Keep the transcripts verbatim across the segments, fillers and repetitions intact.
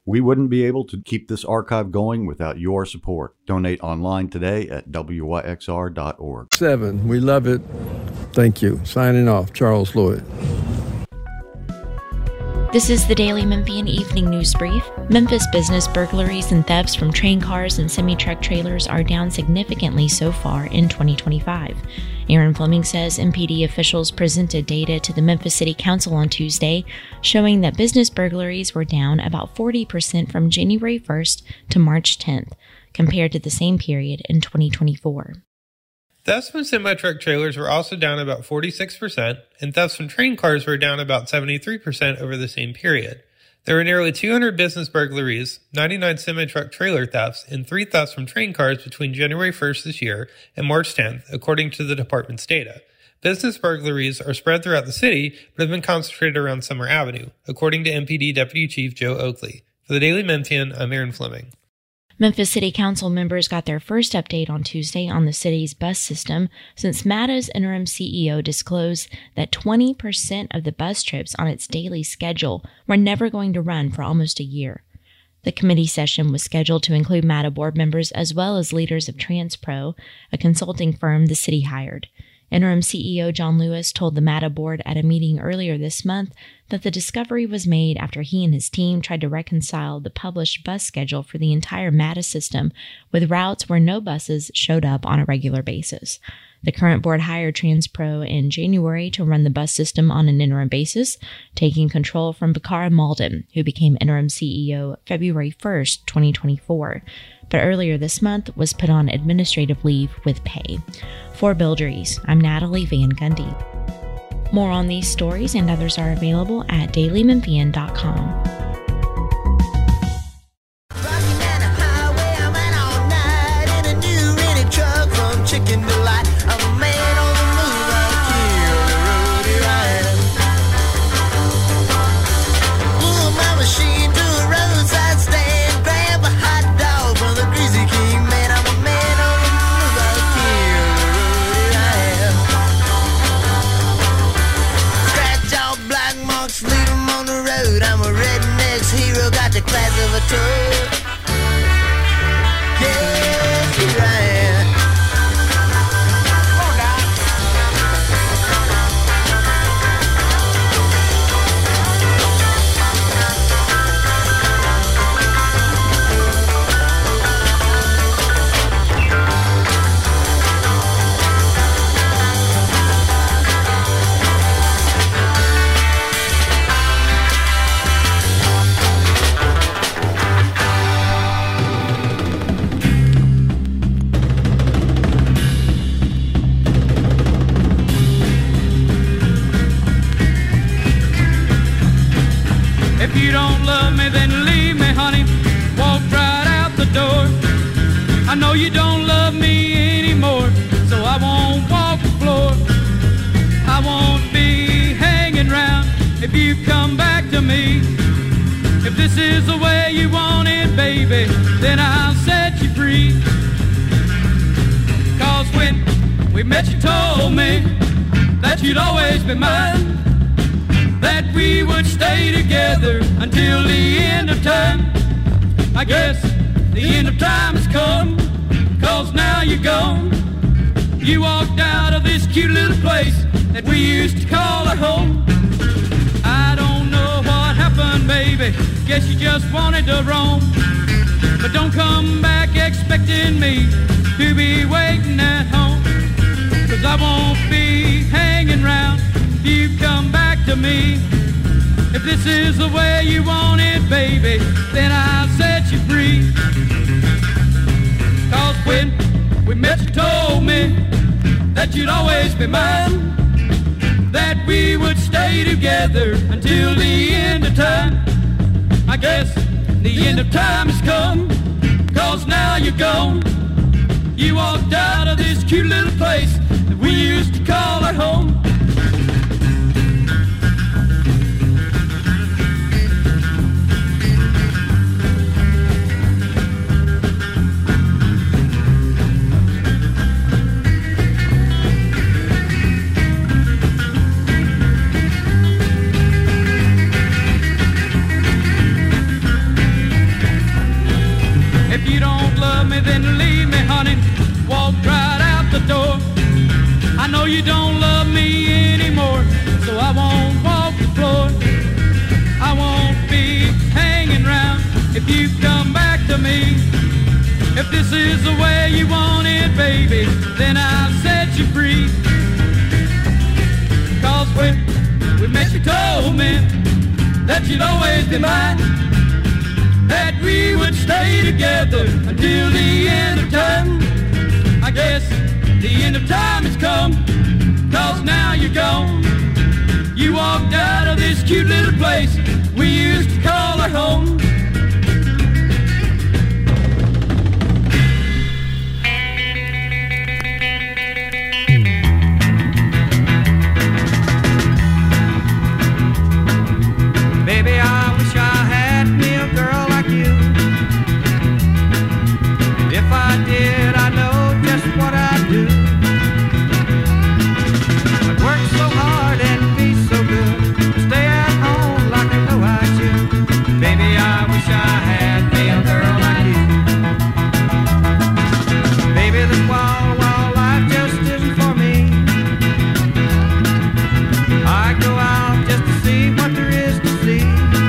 We wouldn't be able to keep this archive going without your support. Donate online today at W Y X R dot org. Seven, we love it. Thank you. Signing off, Charles Lloyd. This is the Daily Memphian Evening News Brief. Memphis business burglaries and thefts from train cars and semi-truck trailers are down significantly so far in twenty twenty-five. Aaron Fleming says M P D officials presented data to the Memphis City Council on Tuesday showing that business burglaries were down about forty percent from January first to March tenth, compared to the same period in twenty twenty-four. Thefts from semi-truck trailers were also down about forty-six percent, and thefts from train cars were down about seventy-three percent over the same period. There were nearly two hundred business burglaries, ninety-nine semi-truck trailer thefts, and three thefts from train cars between January first this year and March tenth, according to the department's data. Business burglaries are spread throughout the city, but have been concentrated around Summer Avenue, according to M P D Deputy Chief Joe Oakley. For the Daily Memphian, I'm Aaron Fleming. Memphis City Council members got their first update on Tuesday on the city's bus system since MATA's interim C E O disclosed that twenty percent of the bus trips on its daily schedule were never going to run for almost a year. The committee session was scheduled to include MATA board members as well as leaders of TransPro, a consulting firm the city hired. Interim C E O John Lewis told the MATA board at a meeting earlier this month that the discovery was made after he and his team tried to reconcile the published bus schedule for the entire MATA system with routes where no buses showed up on a regular basis. The current board hired TransPro in January to run the bus system on an interim basis, taking control from Bakara Malden, who became interim C E O February first, twenty twenty-four, but earlier this month was put on administrative leave with pay. For Buildries, I'm Natalie Van Gundy. More on these stories and others are available at daily memphian dot com. Chicken delight, I'm a man on the move, I'll kill a roadie ride. Pull my machine to a roadside stand, grab a hot dog from the Greasy King, man, I'm a man on the move, I'll kill a roadie ride. Scratch off black marks, leave them on the road, I'm a redneck's hero, got the class of a toad. Yeah, here I am. If you don't love me, then leave me, honey. Walk right out the door. I know you don't love me anymore, so I won't walk the floor. I won't be hanging round if you come back to me. If this is the way you want it, baby, then I'll set you free. Cause when we met, you told me that you'd always be mine, that we would stay together until the end of time. I guess the end of time has come, cause now you're gone. You walked out of this cute little place that we used to call our home. I don't know what happened, baby, guess you just wanted to roam. But don't come back expecting me to be waiting at home, cause I won't be hanging round if you come back to me. If this is the way you want it, baby, then I'll set you free. Cause when we met, you told me that you'd always be mine, that we would stay together until the end of time. I guess the end of time has come, cause now you're gone. You walked out of this cute little place that we used to call our home. you don't love me, then leave me, honey. Walk right out the door. I know you don't love me anymore, so I won't walk the floor. I won't be hanging round if you come back to me. If this is the way you want it, baby, then I'll set you free. Cause when we met, you told me that you'd always be mine, that we would stay together until the end of time. I guess the end of time has come, cause now you're gone. You walked out of this cute little place we used to call our home. Baby, I wish I had me a girl like you. If I did, I know just what I'd do. I'd work so hard and be so good, stay at home like I know I should. Baby, I wish I had me a girl like you. Baby, this wild, wild life just isn't for me. I go out just to see what there is to see.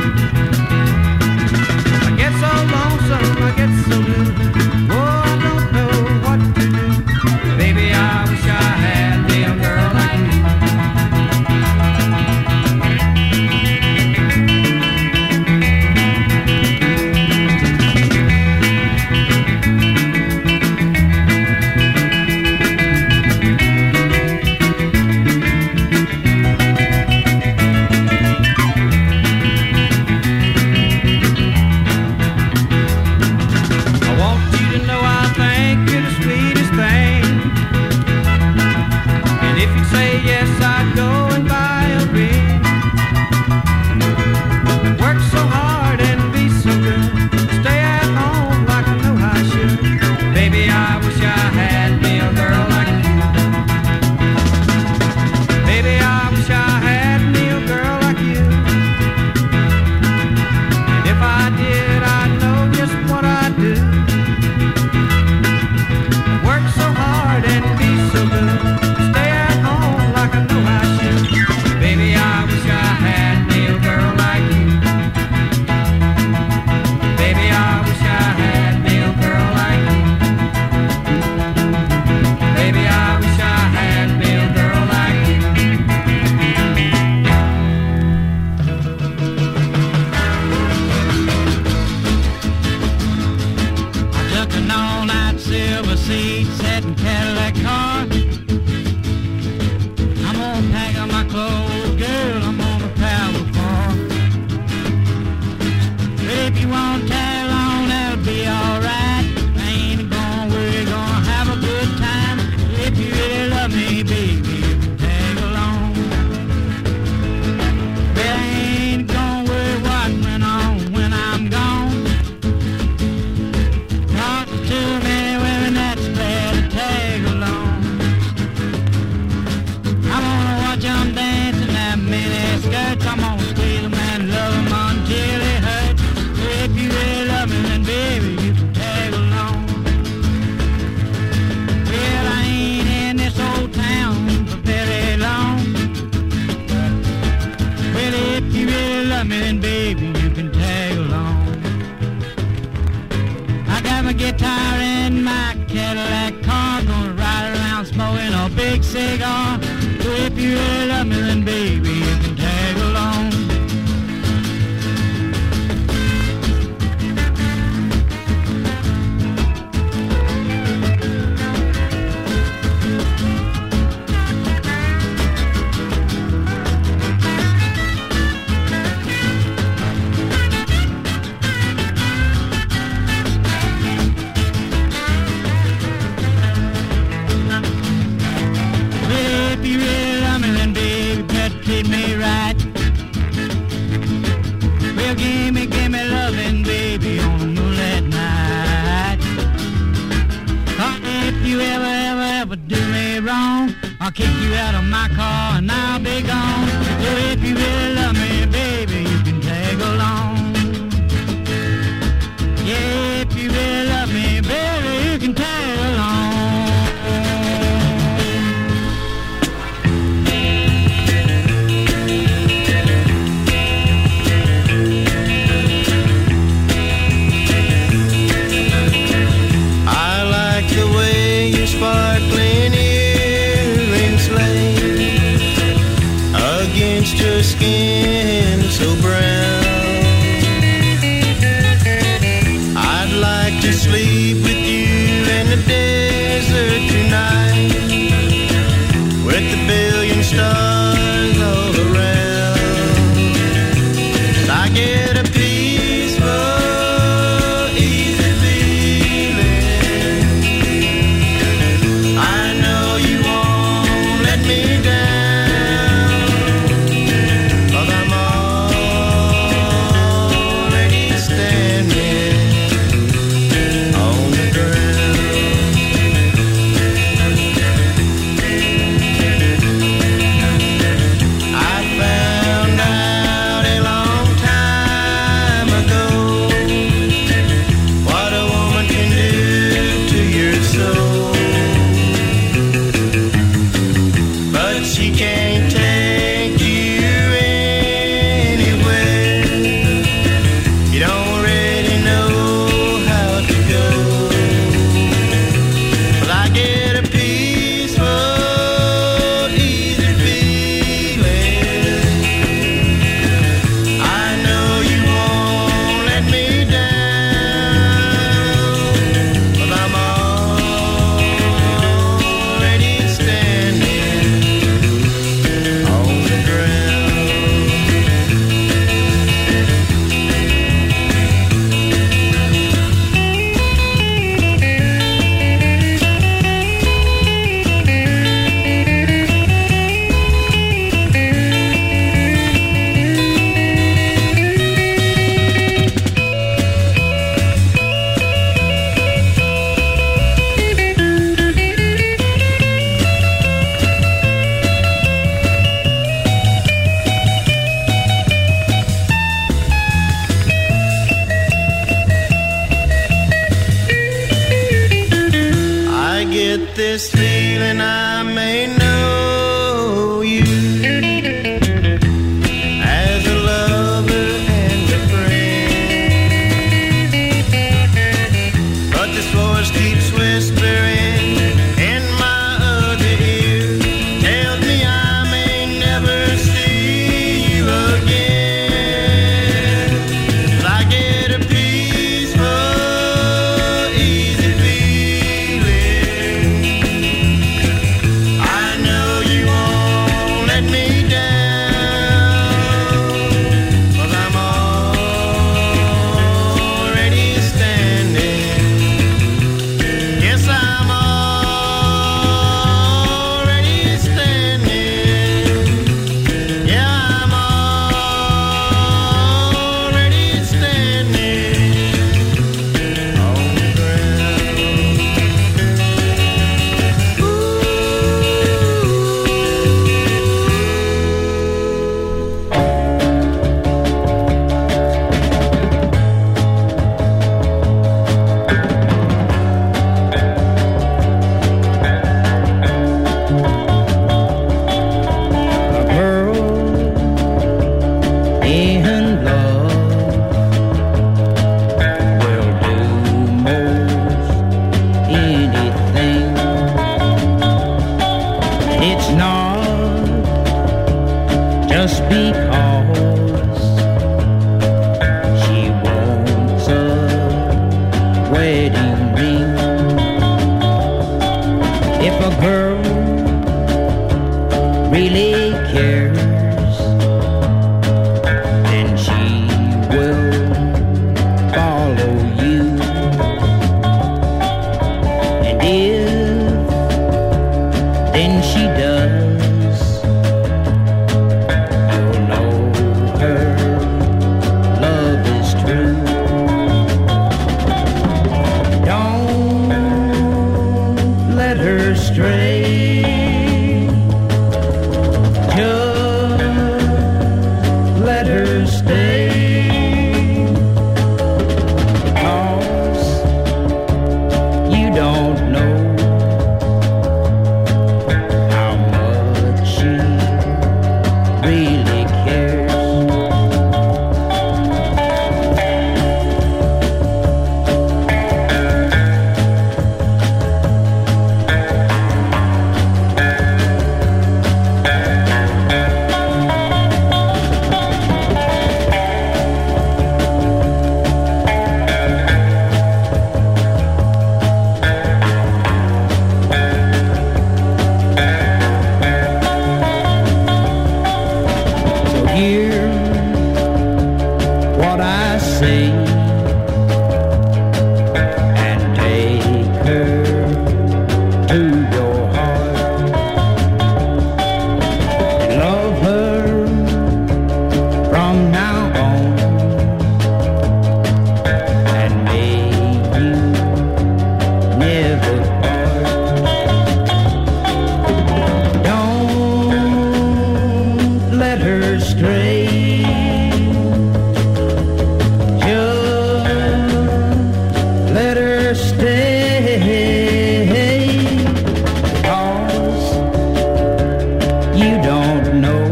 I get so lonesome, I get so blue. Oh, I don't know what to do. Baby, I wish I had me a girl like you. I want you to know I think you're the sweetest thing. And if you'd say yes, I'd go and buy a ring. Work so hard and be so good, stay at home like I know I should. Baby, I wish I had me a girl like you. Baby, I wish I had me a girl like you. And if I did, I'd know just what I'd do. Work so hard and be so good, stay at home like I know I should. Baby, I wish I had me a girl like you. Baby, I wish I had me a girl like you. Baby, I wish I had me a girl like you. I took an all-night silver seat, setting Cadillac car. I'm gonna pack up my clothes, girl, I'm gonna travel far. But if you want to tag along, that'll be alright. I ain't gonna worry, gonna have a good time. If you really love me, baby, you can tag along. But I ain't gonna worry what went on when I'm gone. Not too many women that's glad to tag along. I'm gonna watch 'em dancing that mini skirts. I'm gonna squeeze 'em and love 'em until it hurts. If you really love me, then baby, you can tag along. Well, I ain't in this old town for very long. Well, if you really love me, then baby, you can tag along. I got my guitar in my Cadillac car, gonna ride around smoking a big cigar. So if you really love me, then baby, you can tag along. If you really love me, then baby, better treat me right. Well, gimme, gimme loving, baby, on a moonlit night. Oh, if you ever, ever, ever do me wrong, I'll kick you out of my car and I'll be gone. So if you really love me, baby, you can tag along. Yeah, if you really love me, this feeling I may know you as a lover and a friend, but this voice keeps whispering in my other ear, tells me I may never see you again. 'Cause I get a peaceful, easy feeling. I know you won't let me down, 'cause I'm already standing. Yes, I'm already standing. Yeah, I'm already standing on the ground. A girl in love will do most anything. It's not just because she wants a wedding ring. If a girl really cares, then she will follow you. And if then she does, you'll know her love is true. Don't let her stray. Just let her stay. 'Cause you don't know how much she really cares. So hear what I say and take her to your heart and love her from now on, and may you never part. Don't let her stray. Just let her stay. 'Cause you don't know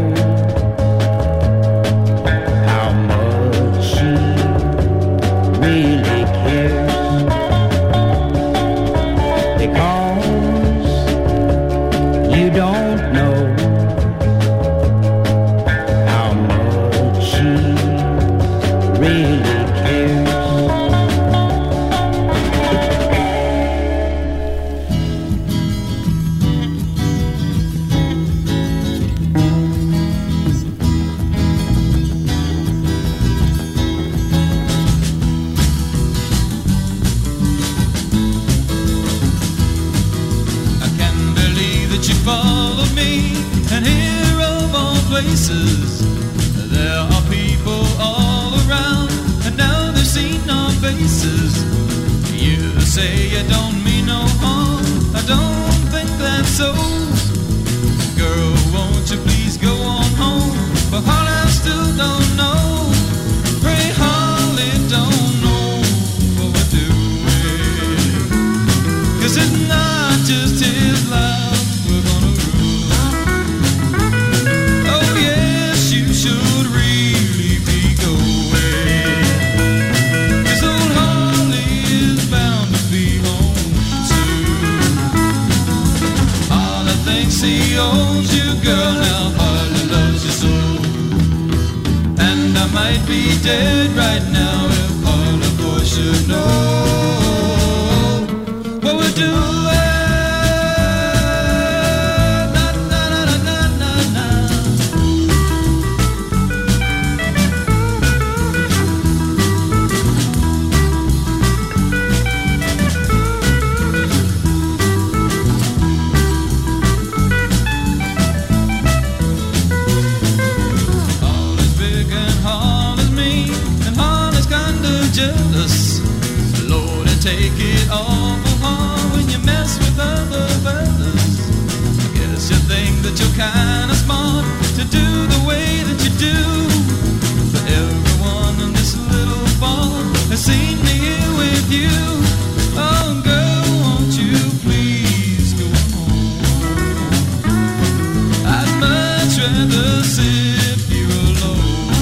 how much she really cares. Because you don't know how much she really cares. I can't believe that you followed me, and here of all places, there are people all around, and now they've seen our faces. You say you don't mean no harm, I don't think that's so. Girl, won't you please go on home? But Holly, I still don't know. Pray Holly don't know what we're doing, 'cause it's not just him. dead right now if all the boys should know what we're doing. Na, na, na, na, na, na. All is big and all is mean, and all is kind of jealous. Lord, I take it awful hard when you mess with other fellas. I guess you think that you're kinda smart to do the way that you do. But everyone in this little bar has seen me here with you. Oh, girl, won't you please go home? I'd much rather sip you alone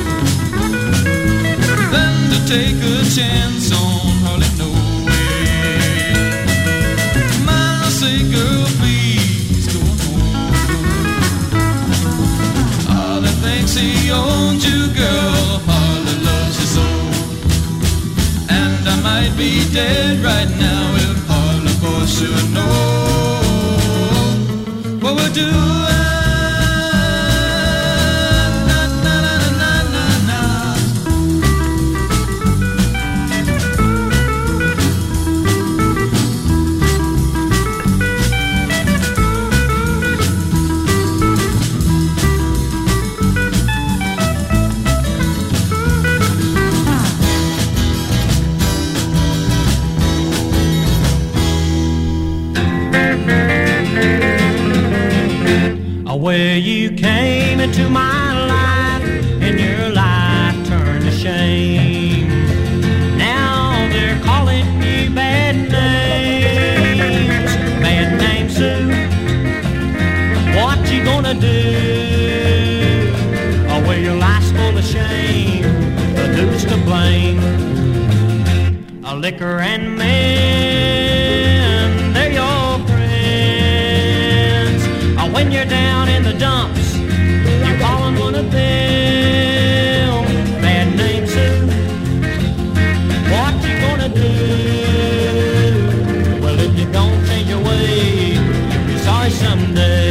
than to take a chance on hardly knowing. My say, girl, please go home. Hardly thinks he owns you, girl, hardly loves you so. And I might be dead right now if hardly boys should know what we're doing. Na, na, na, na, na, na. Where you came into my life and your life turned to shame. Now they're calling you bad names, bad names, Sue. What you gonna do? Oh, well, your life's full of shame, but who's to blame? A liquor and men, they're your friends. Oh, when you're down in the dumps, you're calling one of them. Bad name, Sue. What you gonna do? Well, if you don't change your way, you'll be sorry someday.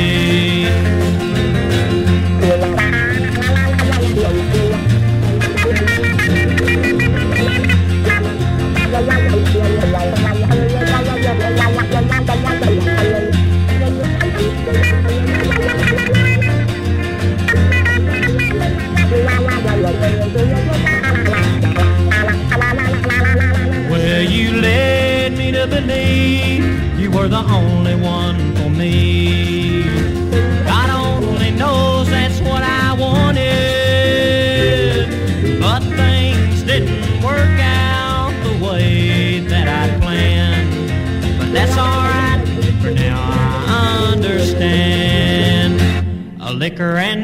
Well, you led me to believe you were the only one for me. God only knows that's what I wanted, but things didn't work out the way that I planned. But that's alright, for now I understand. A liquor and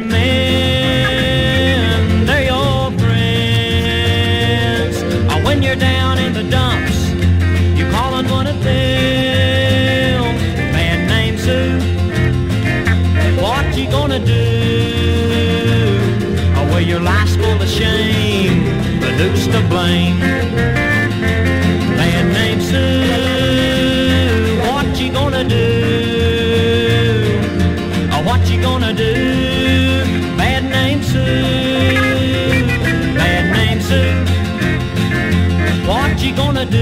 men, they're your friends. Oh, when you're down in the dumps, you're calling one of them. Bad name, Sue. What you gonna do? Oh, well, your life's full of shame, but who's to blame? Bad name, Sue. What you gonna do? Oh, what you gonna do? Bad name, Sue. Bad name, Sue. What you gonna do?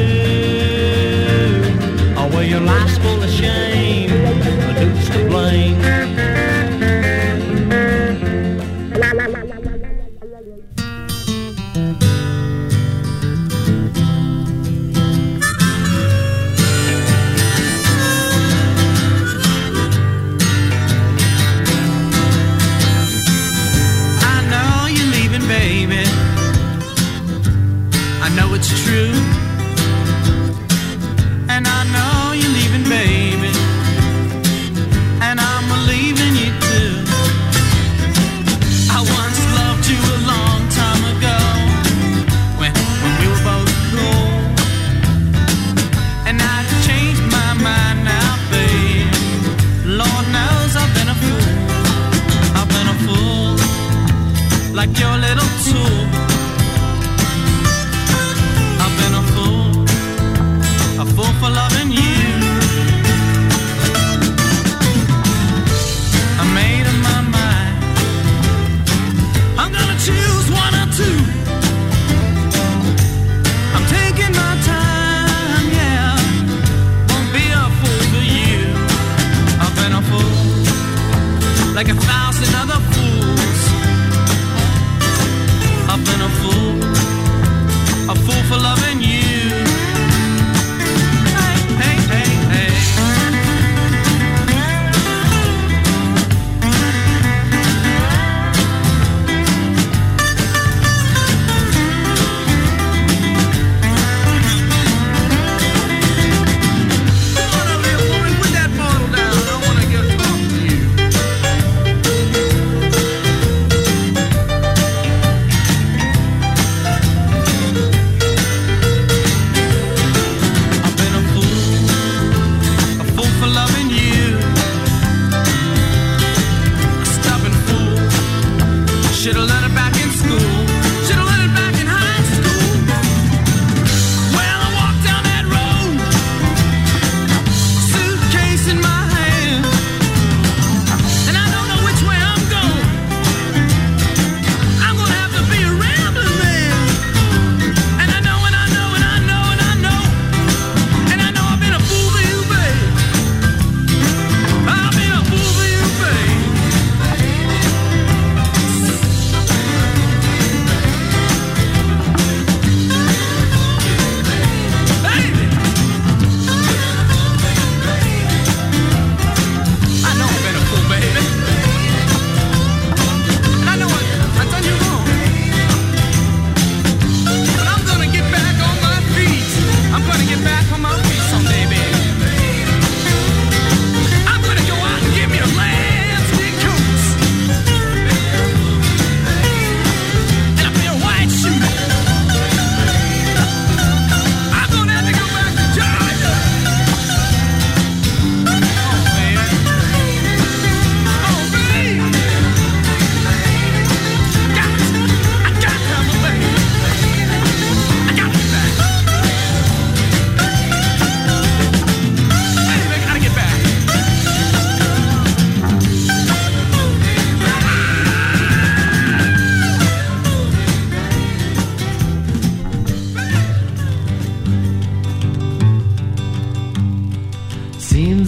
Oh, well, your life's full of shame, but who's to blame? I know you're leaving, baby. I know it's true. And I know you're leaving, baby. And I'm leaving you too. I once loved you a long time ago, when, when we were both cool. And I've changed my mind now, babe. Lord knows I've been a fool. I've been a fool, like your little tool.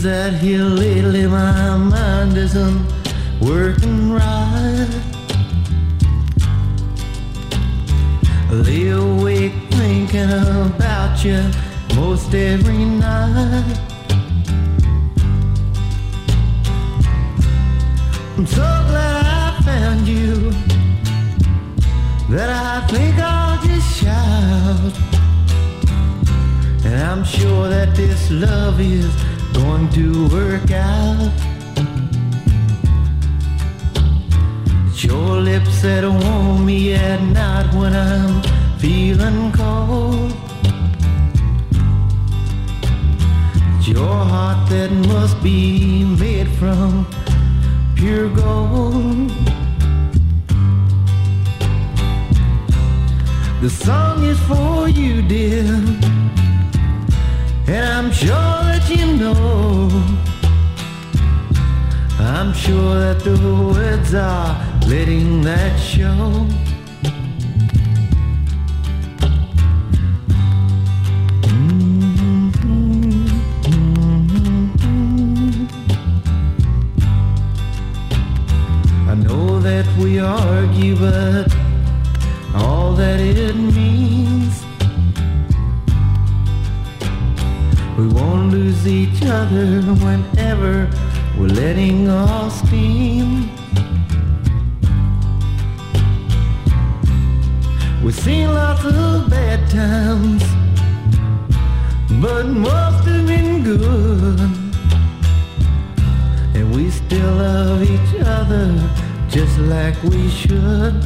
that here lately my mind isn't working right. I lay awake thinking about you most every night. I'm so glad I found you that I think I'll just shout. And I'm sure that this love is going to work out. It's your lips that warm me at night when I'm feeling cold. It's your heart that must be made from pure gold. The song is for you, dear, and I'm sure that you know. I'm sure that the words are letting that show. I know that we argue, but all that it means, we won't lose each other whenever we're letting off steam. We've seen lots of bad times, but most have been good, and we still love each other just like we should.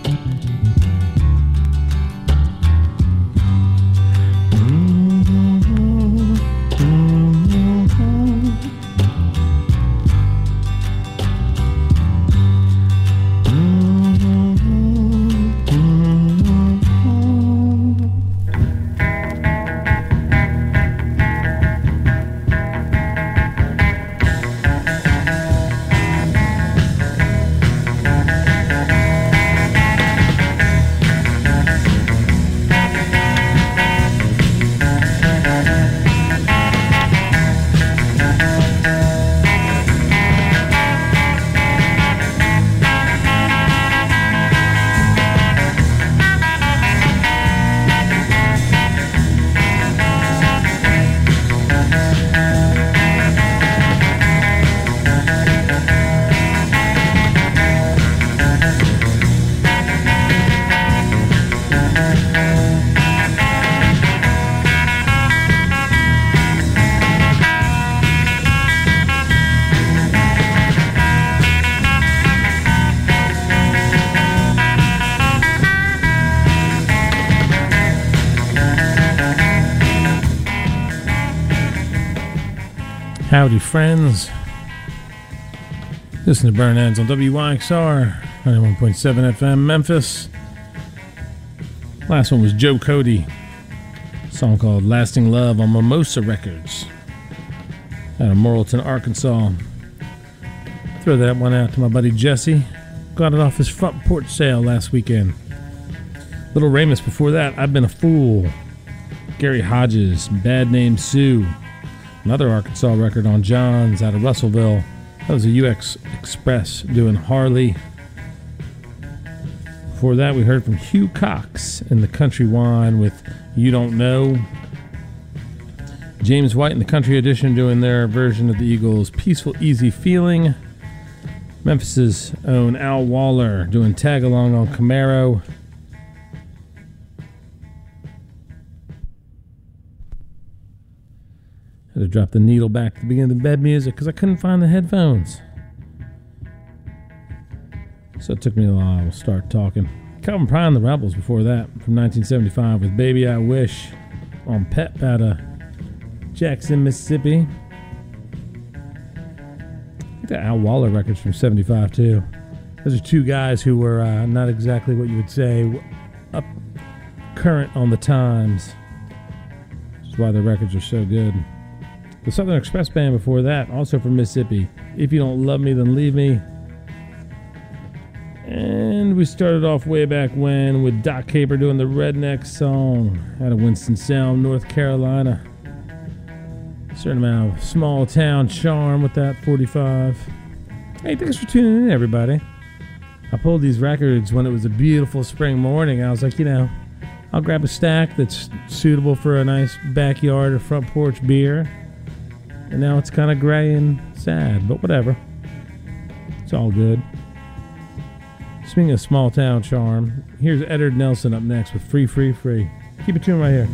Howdy, friends. Listen to Burn Ends on W Y X R, ninety-one point seven F M, Memphis. Last one was Joe Cody. A song called Lasting Love on Mimosa Records out of Morrilton, Arkansas. Throw that one out to my buddy Jesse. Got it off his front porch sale last weekend. Little Ramus before that, I've Been a Fool. Gary Hodges, Bad Name Sue. Another Arkansas record on Johns out of Russellville. That was a U X Express doing Harley. Before that, we heard from Hugh Cox in the Country Wine with You Don't Know. James White in the Country Edition doing their version of the Eagles' Peaceful Easy Feeling. Memphis's own Al Waller doing Tag Along on Camaro. Had to drop the needle back to the beginning of the bed music because I couldn't find the headphones. So it took me a while to start talking. Calvin Prine and the Rebels before that, from nineteen seventy-five with Baby I Wish on Pep out of Jackson, Mississippi. I think the Al Waller record's from seventy-five too. Those are two guys who were uh, not exactly what you would say up current on the times. Which is why the records are so good. The Southern Express Band before that, also from Mississippi. If You Don't Love Me, Then Leave Me. And we started off way back when with Doc Caper doing the Redneck song out of Winston-Salem, North Carolina. Certain amount of small town charm with that forty-five. Hey, thanks for tuning in, everybody. I pulled these records when it was a beautiful spring morning. I was like, you know, I'll grab a stack that's suitable for a nice backyard or front porch beer. And now it's kind of gray and sad, but whatever. It's all good. Speaking of small town charm, here's Eddard Nelson up next with Free, Free, Free. Keep it tuned right here.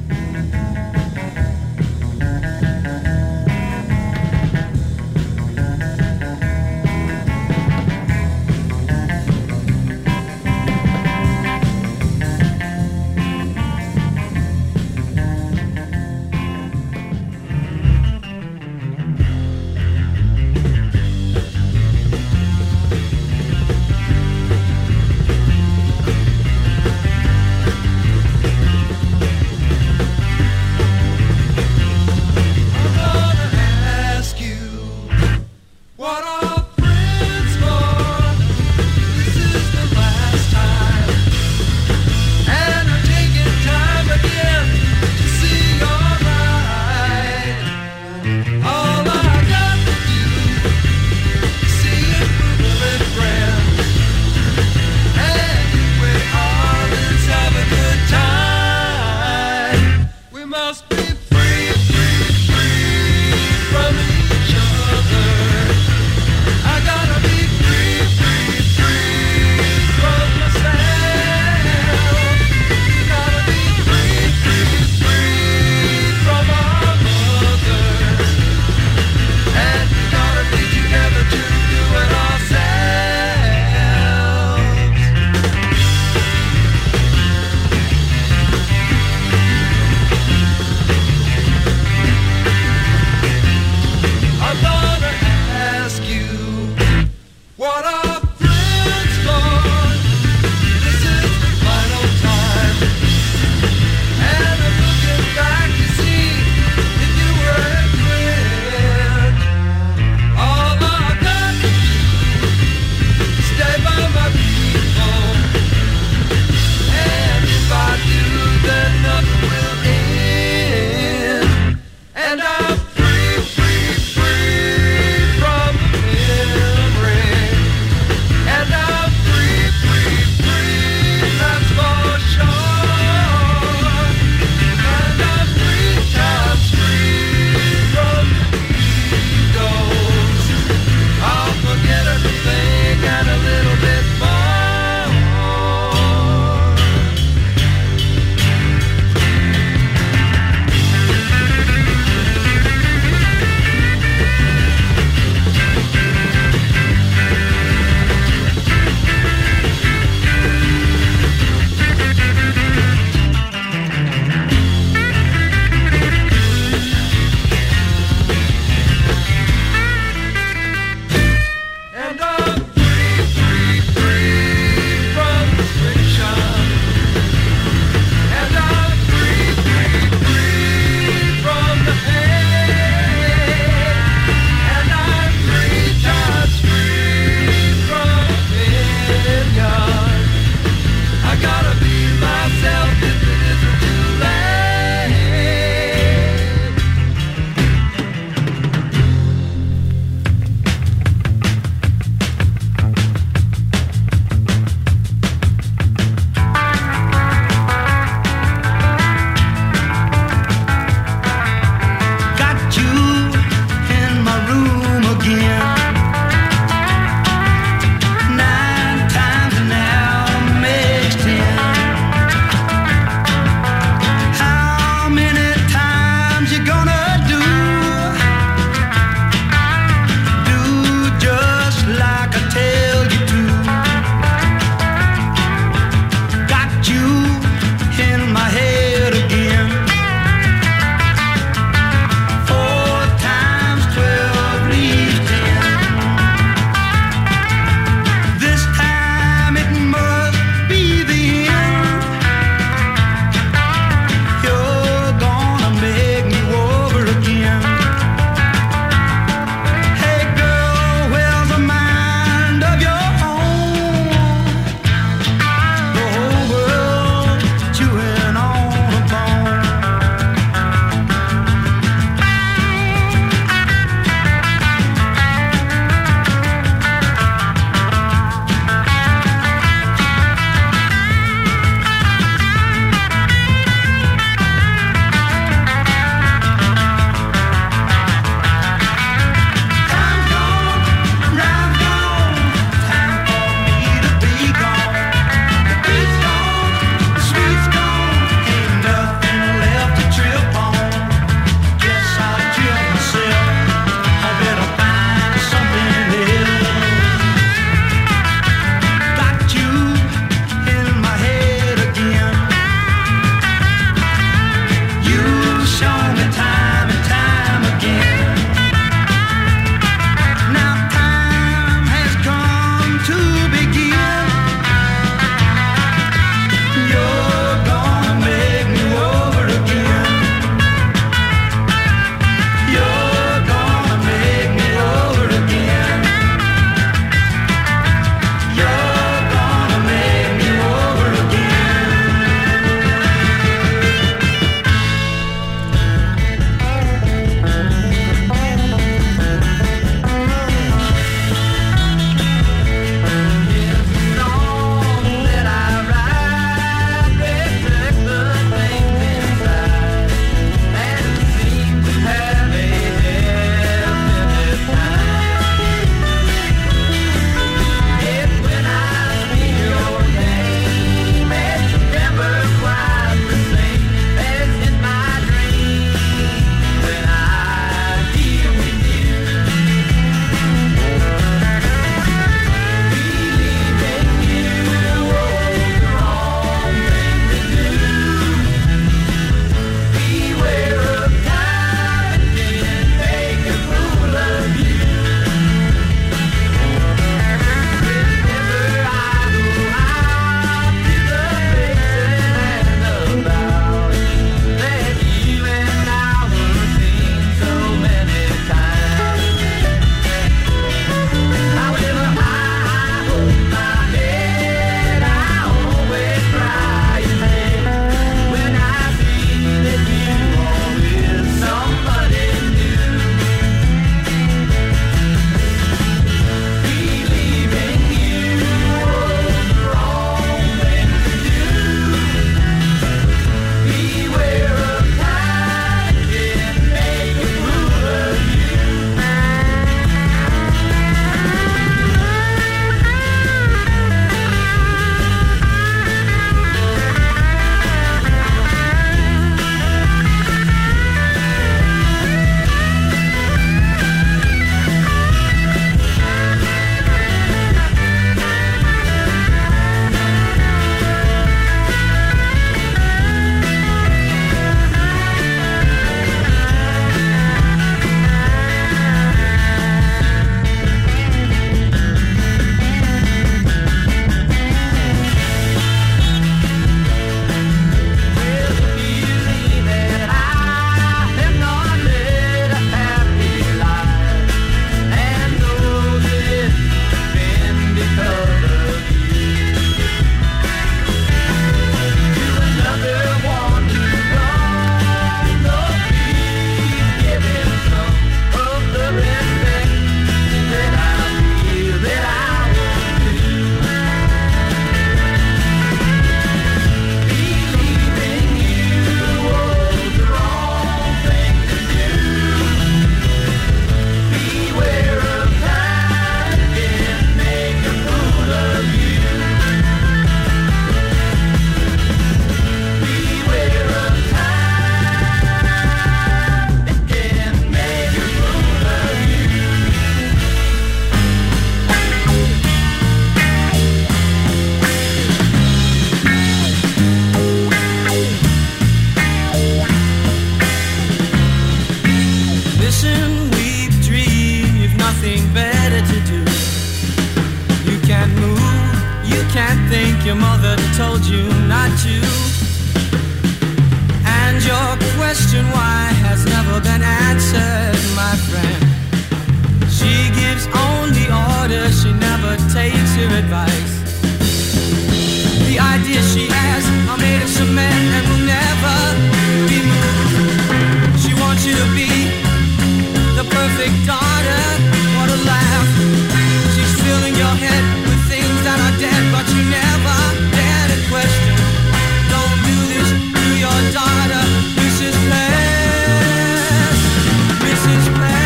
here she has are made of cement and will never be moved. She wants you to be the perfect daughter. What a laugh. She's filling your head with things that are dead, but you never dare to question. Don't do this to your daughter, Missus Pass, Missus Pass.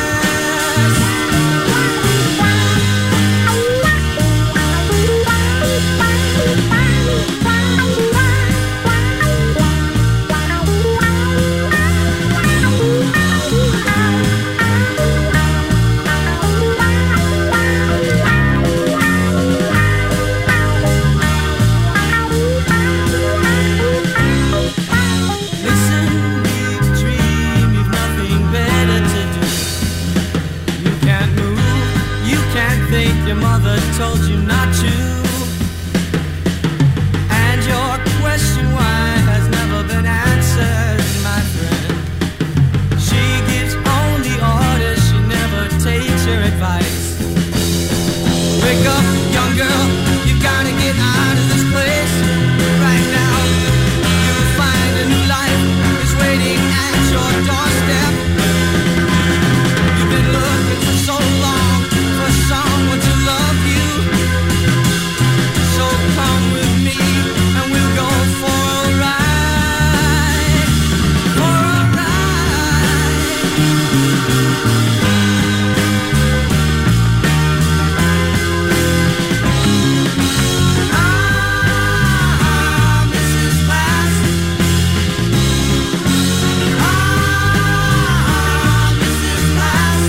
Your mother told you not to, and your question why has never been answered, my friend. She gives only orders, she never takes your advice. Wake up, young girl, you've got to get out of this place right now. You'll find a new life is waiting at your doorstep. You've been looking for so long for someone to love you. So come with me and we'll go for a ride, for a ride. Ah, Missus Bass. Ah, Missus Bass.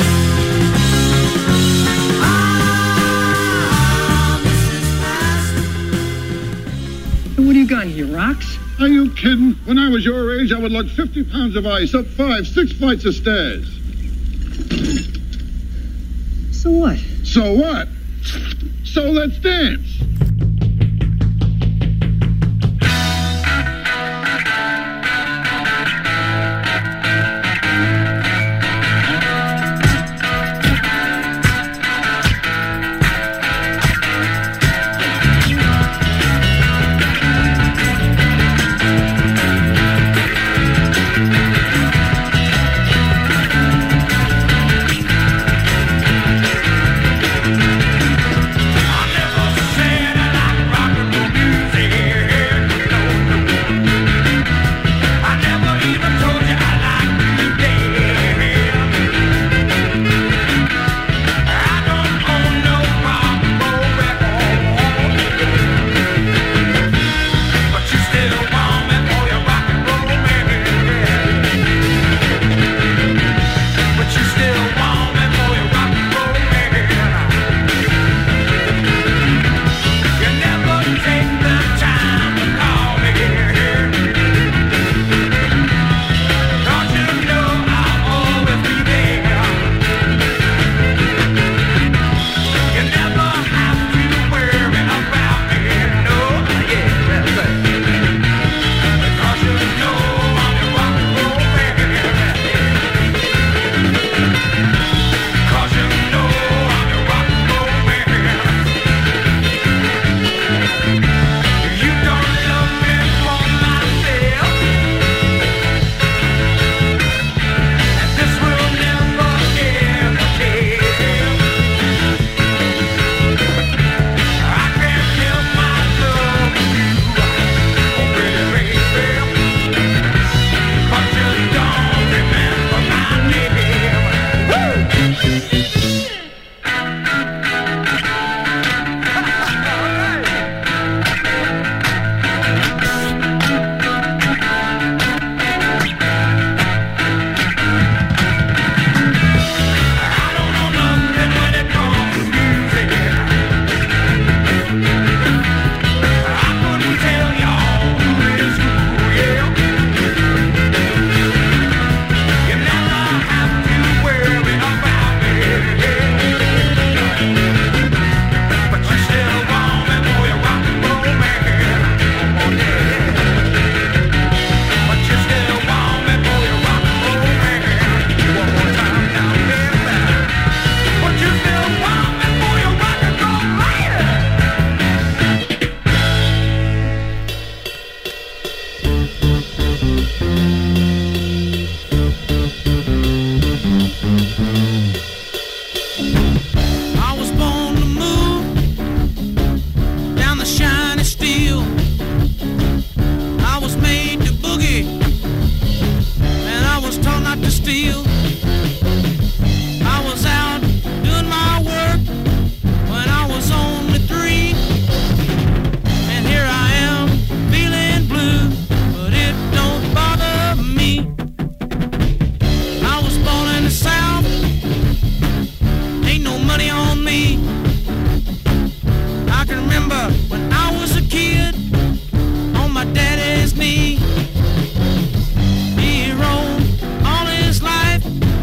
What do you got here, rocks? Are you kidding? When I was your age, I would lug fifty pounds of ice up five, six flights of stairs. So what? So what? So let's dance. I never said not to steal. I was out doing my work when I was only three. And here I am feeling blue, but it don't bother me. I was born in the South, ain't no money on me. I can remember when I was a kid on my daddy's knee. He roamed all his life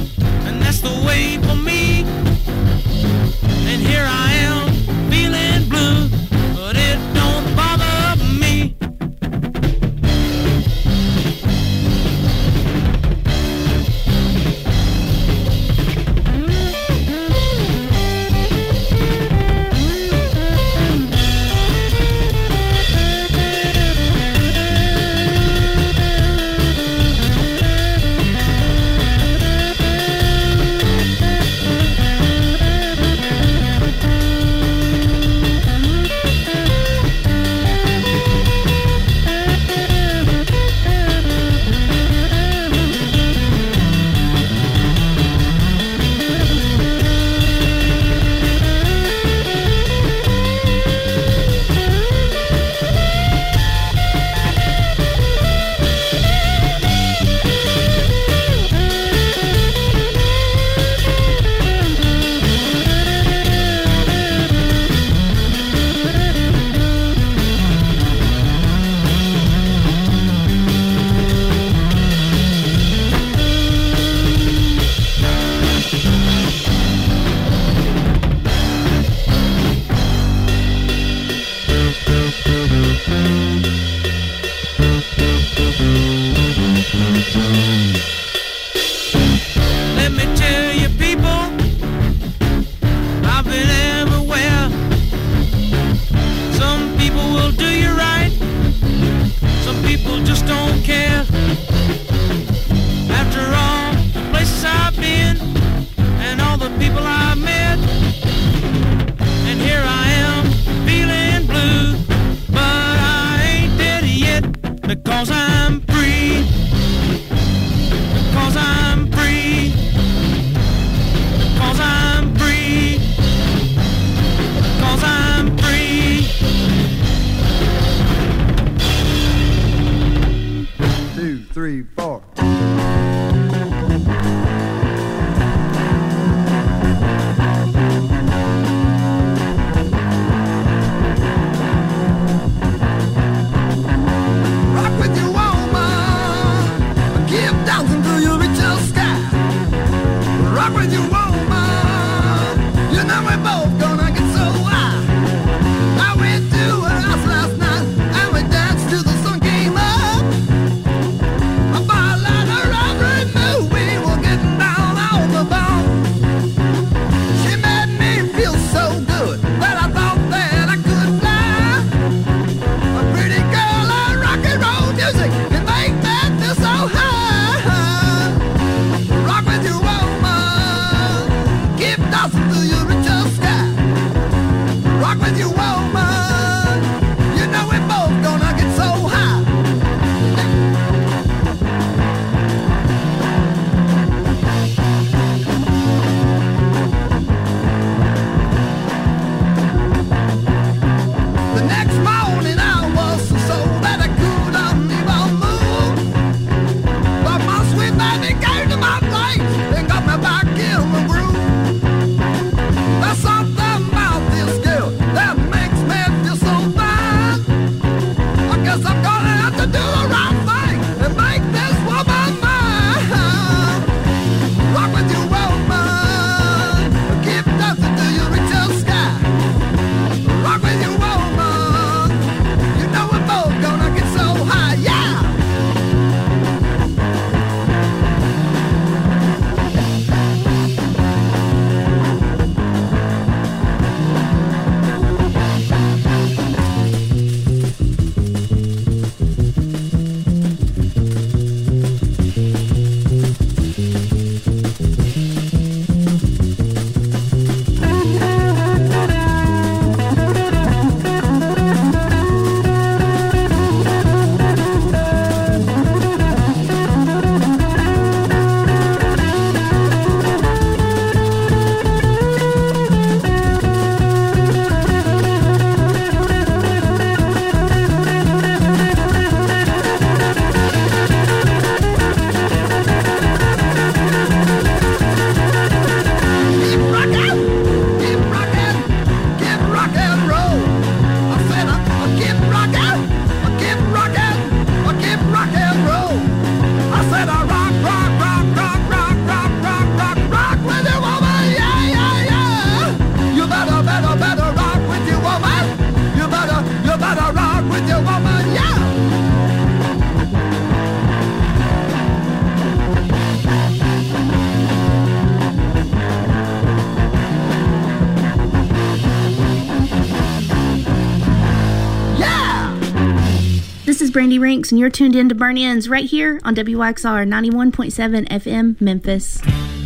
Brandy Rinks, and you're tuned in to Burn Ends right here on W Y X R ninety-one point seven F M Memphis.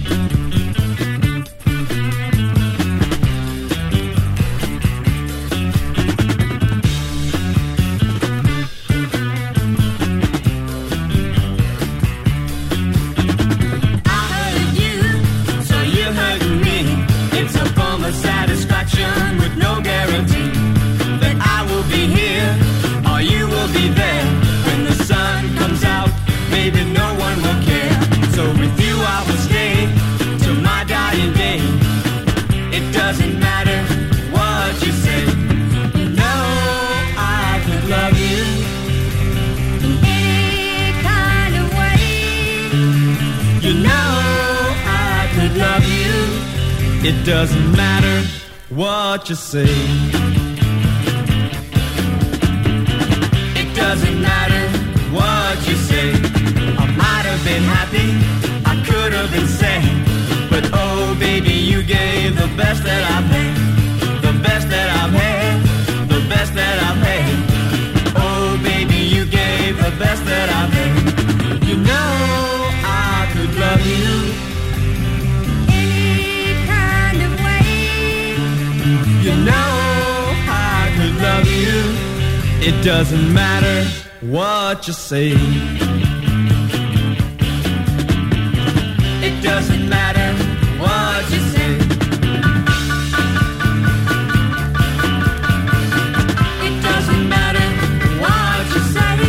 It doesn't matter what you say. It doesn't matter what you say. I might have been happy, I could have been sad, but oh baby, you gave the best that I've had, the best that I've had, the best that I've had. Oh baby, you gave the best that I've had. You know I could love you. You know I could love you. It doesn't matter what you say. It doesn't matter what you say. It doesn't matter what you say.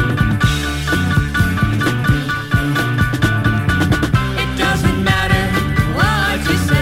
It doesn't matter what you say.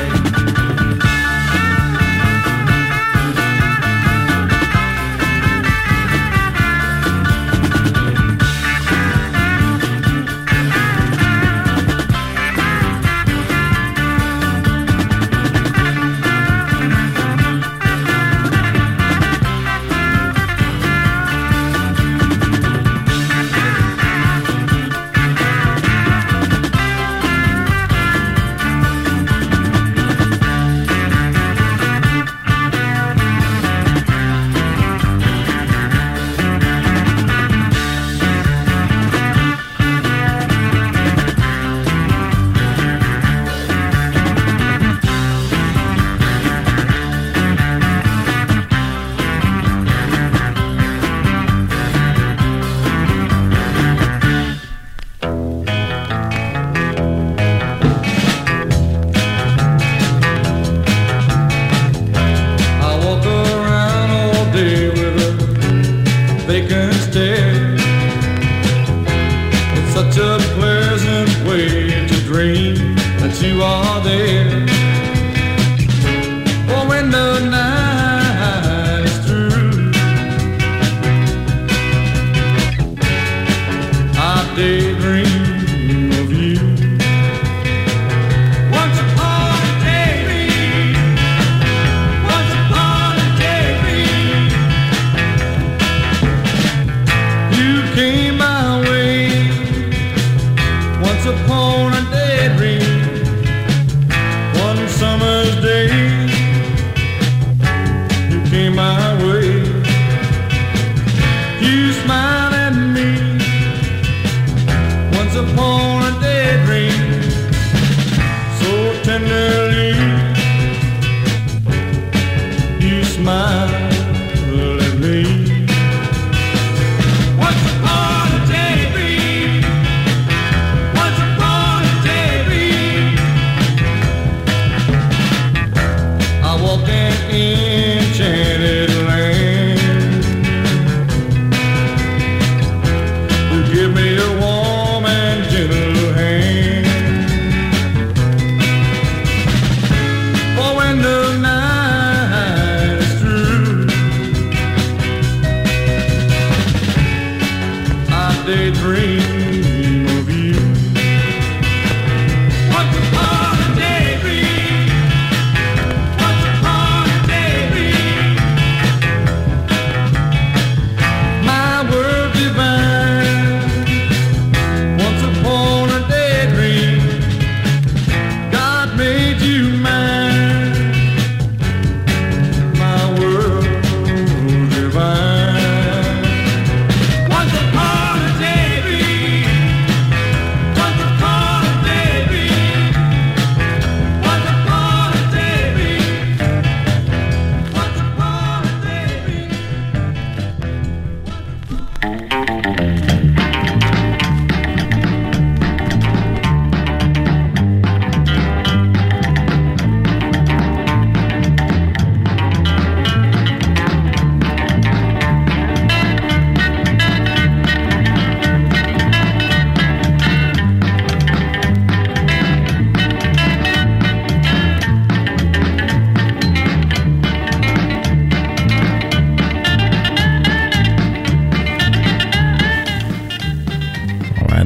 Once upon a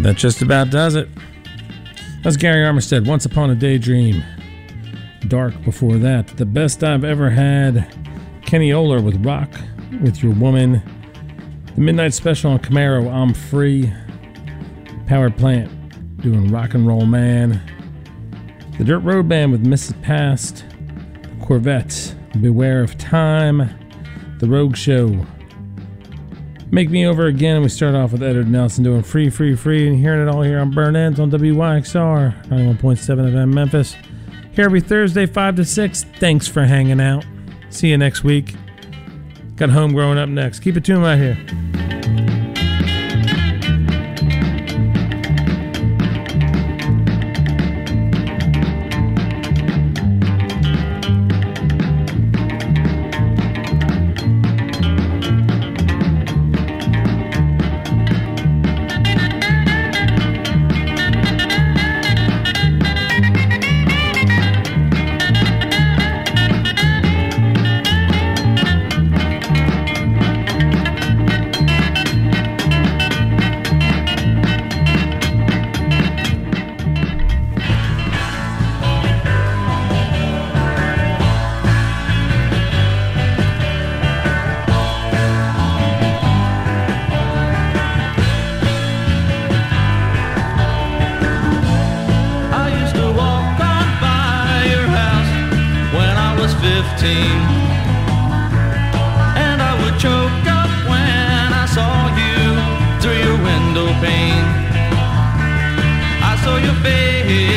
That just about does it. That's Gary Armistead, Once Upon a Daydream. Dark before that. The Best I've Ever Had. Kenny Oler with Rock With Your Woman. The Midnight Special on Camaro, I'm Free. Power Plant doing Rock and Roll Man. The Dirt Road Band with Missus Past. The Corvette, Beware of Time. The Rogue Show, Make Me Over Again. And we start off with Edward Nelson doing Free, Free, Free. And hearing it all here on Burn Ends on W Y X R ninety-one point seven F M Memphis. Here every Thursday, five to six. Thanks for hanging out. See you next week. Got Homegrown up next. Keep it tuned right here. And I would choke up when I saw you through your window pane. I saw your face